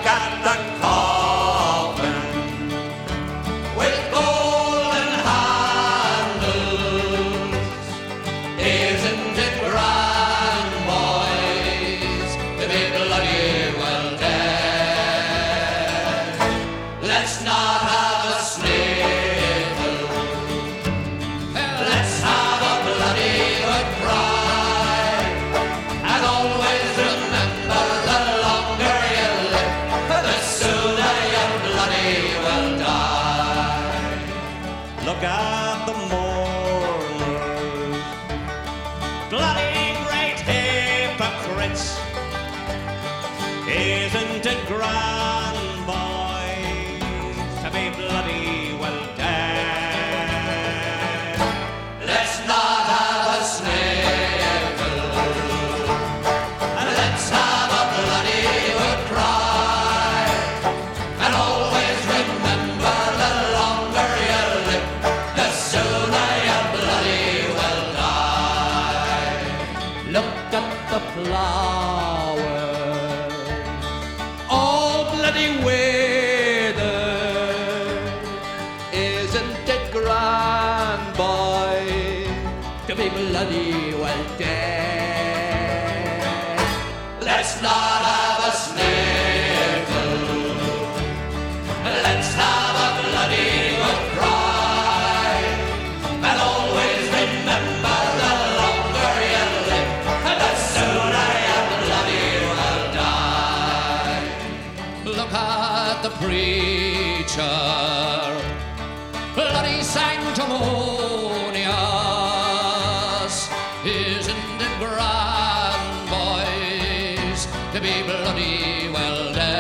at the coffin with golden handles. Isn't it grand, boys, to be bloody well dead? Let's not have a sniffle, let's have a bloody good cry, and always remember the longer you live, the sooner you bloody will die. Look at the mourners, bloody great hypocrites. Isn't it grand, boys, to be bloody well dead? Let's not have a sniffle, let's have a bloody good cry, and always remember the longer you live, the sooner you bloody will die. Look at the flowers, all bloody withered. Isn't it grand, boy, to be bloody well dead? Let's not have a sniffle, let's have a bloody good cry, and always remember the longer you live, the sooner you bloody will die. Look at the preacher, bloody sanctimonious. Isn't it grand, boys, to be bloody well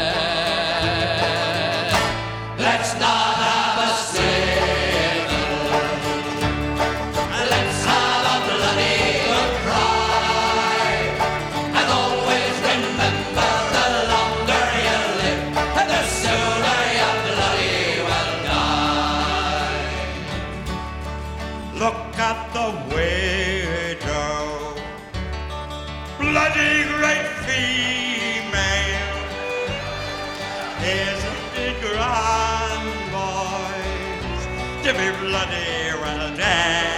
dead? Let's not have a sniffle, let's have a bloody good cry, and always remember the longer you live, the sooner you bloody will die. Look at the widow, bloody great female. Isn't it grand, boys, to be bloody well dead?